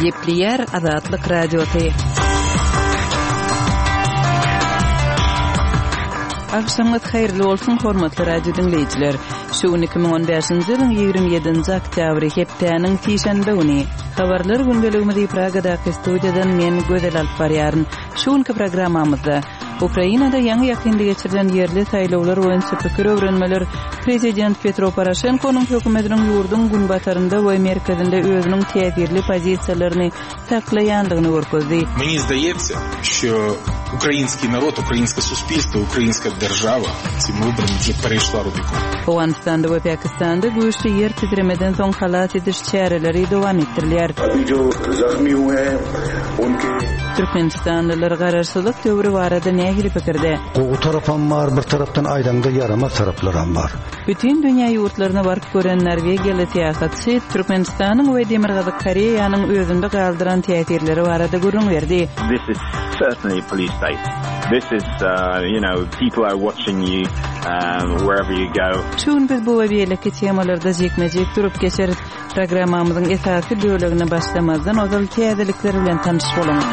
Yepliyer Azatlyk Radiosu. Akşamınız hayırlı olsun hormatly radio dinleyijiler. Şu 2015-nji ýylyň 27-nji oktýabry hepdeniň tişenbe güni. Habarlar gündeligimizi Pragadaky studiýadan men Gözel Alparýaryn. Şuňky programmamyzda Ukrainada ýangy ýakynda geçirilen ýerli saýlawlar boýunça pikir öwrenmeler Prezident Petro Poroshenko'nun hökümetiniň ýurdun günbatarynda we merkezinde özüniň täsirli pozisiýalaryny saklaýandygyny görkezdi. Мені здається, що український народ, українське суспільство, українська держава цим вибором вже перейшла Рубікон. Awganistanda we Pakistanda güýçli ýer titremeden soň halat ediş çäreleri dowam etdirilýär. Türkmenistanlylar garaşsyzlyk döwri barada nähili pikirde? O tarafan var, bir taraftan aýdanda yaramaz taraplarım var. Bütün dünýä ýurtlaryna baryp gören Norwegiýaly täsirçi Türkmenistanyň we Demirgazyk Koreýanyň özünde galdyran täsirleri barada görüň berdi. This is certainly a police state. This is, people are watching you wherever you go. Şuň biz bu webiýeleki temalarda jekmejek durup geçerit. Programmamyzyň esasy bölegine başlamazdan ozal täzelikler bilen tanyşyp bolan.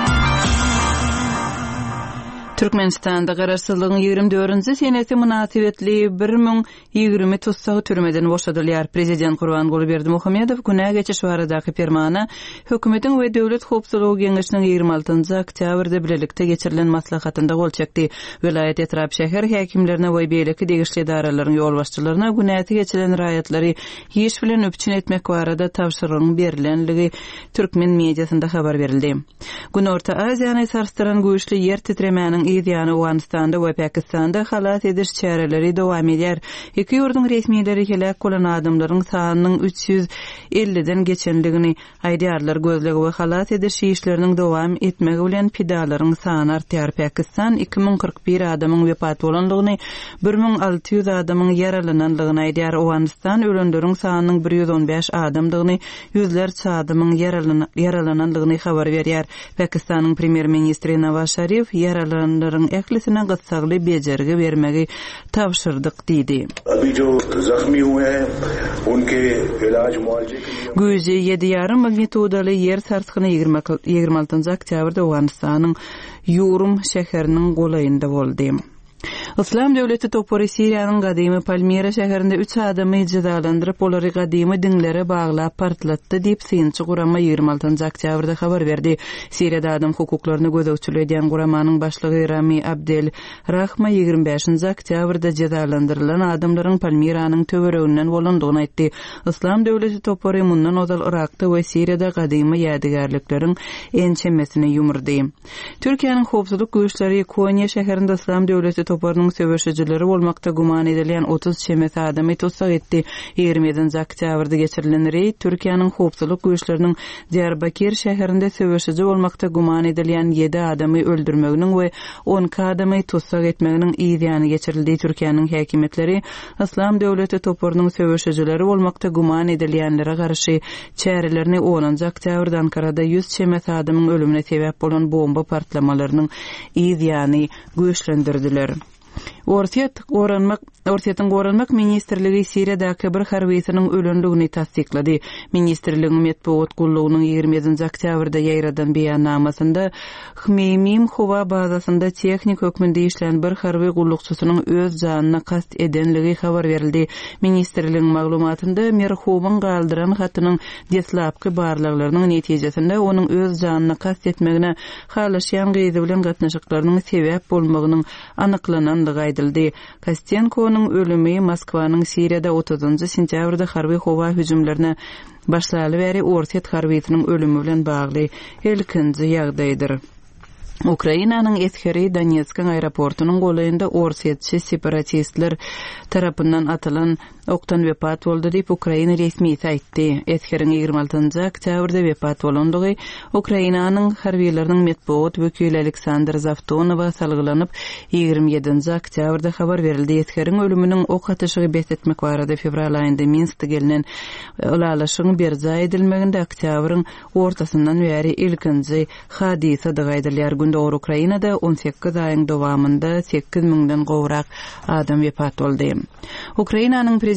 Türkmenistanda garaşsyzlygyň 24-nji senesi münasibetli 1020 tutsagy türmeden boşadylýar. Prezident Gurbanguly Berdimuhammedow günä geçiş baradaky fermana hökümetiň we döwlet howpsuzlygy geňeşiniň 26-njy oktýabrda bilelikde geçirilen maslahatynda gol çekdi. Vilayet etrap şäher häkimlerine we beýleki degişli daralaryň ýolbaşçylaryna günäti geçirilen raýatlary hiç bilen öpçün etmek barada tapşyrygyň berilenligi türkmen mediasynda habar berildi. Günorta Aziýany sarstyran güýçli ýer titremäniň ýa-ni Awganistanda we Pakistanda halat ediş çäreleri dowam edýär. Iki ýurdun resmiýetleri helak bolan adamlaryň sanynyň 350den geçenligini aýdýarlar. Gözlegi we halat ediş işleriniň dowam etmegi bilen pidalaryň sany artýar. Pakistan 2041 adamyň wepat bolanlygyny, 1600 adamyň yaralananlygyny aýdýar. Awganistan ölenleriň sanynyň 115 adamdygyny, ýüzlerçe adamyň yaralananlygyny habar berýär. Pakistanyň premier ministri Nawaz Sharif yaralananlaryň eklisine gysagly bejergi bermegi tapşyrdyk diýdi. Güýji 7,5 magnitudaly ýer sarsgyny 26-njy oktýabrda Awganistanyň Ýurum şäheriniň golayynda boldy. Islam döwleti topory Siriýanyň gadymy Palmira şäherinde 3 adamy jazalandyryp olary gadymy dinlere baglap partlatdy diýip synçy gurama 26-njy oktýabrda habar berdi. Siriýada adam hukuklaryny gözegçilik edýän guramanyň başlygy Rami Abdel Rahma 25-njy oktýabrda jazalandyrylan adamlaryň Palmiranyň töwereginden bolandygyny aýtdy. Islam döwleti topory mundan ozal Irakda we Siriýada gadymy ýadygarlyklariň ençemesini ýumurdy. Türkiýanyň howpsuzlyk güýçleri Konya şäherinde Islam döwleti toporynyň söwüşçileri bolmakda guman edilen 30 çemet adamy tutsak etdi. 27-nji oktýabrda geçirilen reýd Türkiýanyň howpsuzlyk güýçleriniň Diyarbakir şäherinde söwüşçi bolmakda guman edilen 7 adamy öldürmeginiň we 10 adamy tutsak etmeginiň ýa-ni geçirildi. Türkiýanyň häkimetleri Islam döwleti toporynyň söwüşçileri bolmakda guman edilýänlere garşy çärelerini 10-njy oktýabrda Ankarada 100 çemet adamyň ölümine sebäp bolan bomba partlamalarynyň ýa-ni güýçlendirdiler. Orsiýatyň goranmak ministrligi Siriýadaky bir harbiýasynyň ölenligini tasdiklady. Ministrligiň medeniýet gullugynyň 27-nji oktýabrda ýaýradan beýannamasynda Hmeymim howa bazasynda tehnik hökmünde işlen bir harbiý gullukçysynyň öz janyna kast edenligi habar berildi. Ministrligiň maglumatynda merhumyň galdyran hatynyň deslapky barlyklarynyň netijesinde onuň öz janyna kast etmegine halaşýan gyzy bilen gatnaşyklarynyň sebäp bolmagynyň anyklanan aýdyldy. Kostenko'nun ölümi Moskwanyň Siriýada 30-njy sentýabrda harbiý howa hüjümlerine başlaly bäri Orsiýat harbiýetiniň ölümi bilen bagly ilkinji ýagdaýdyr. Ukrainanyň eskeri Donetsk aeroportunyň golayynda Orsiýatçy separatistler tarapyndan atylan oktan wepat boldy diýip Ukraina resmiýeti aýtdy. Eskeriň 26-njy oktýabrda wepat bolandygy Ukrainanyň harbiýleriniň medeniýet wekili Aleksandr Zavtonowa salgylanyp 27-njy oktýabrda habar berildi. Eskeriň ölüminiň ok atışygy besletmek barada fevral aýynda Minskde gelinen ulalaşyň berja edilmeginde oktýabryň ortasyndan bäri ilkinji hadisa aýdylýar. Doğru Ukrainada 18 ayın dowamında 8 miňden gowrak adam wepat boldy. Ukrainanyň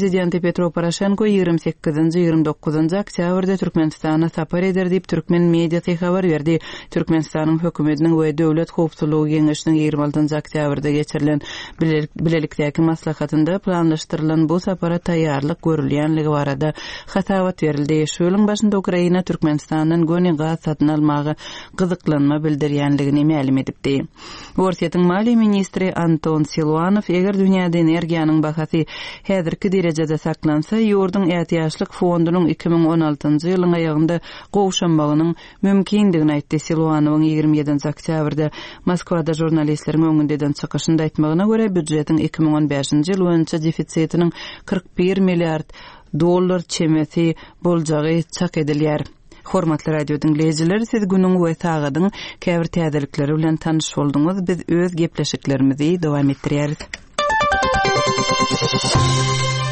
prezidenti Petro Poroshenko 28-29 oktyabrda Türkmenistana sapar eder diýip Türkmen mediasy habar berdi. Türkmenistanyň hökümetiniň we döwlet howpsuzlygy geňeşiniň 26 oktyabrda geçirilen bilelikdäki maslahatynda planlaşdyrylan bu sapara taýýarlyk görülýänligi barada hasawat berildi. Şu ýylyň başynda Ukraina Türkmenistanyň göni gaz satyn almagy gyzyklanma bildirýänligini ma'lum edipdi. Orsiýatyň maliýe ministri Anton Siluanov eger dünýäde energiýanyň bahasy häzirki derejede saklansa, ýurdun ätiýaçlyk fondunyň 2016-njy ýylyň aýagynda gowşanmagynyň mümkindigini aýtdy. Siluanowyň 27 oktyabrda Moskwada jurnalistleriň öňünden çykyşynda aýtmagyna görä büdjetiň 2015-nji ýyl boýunça defisitiniň 41 milliard dollar çemeti boljagy çak edilýär. Hormatly radio dinleyijiler, siz günüň we tagadyň käbir täzelikleri bilen tanyş bolduňyz. Biz öz gepleşiklerimizi dowam etdirýäris.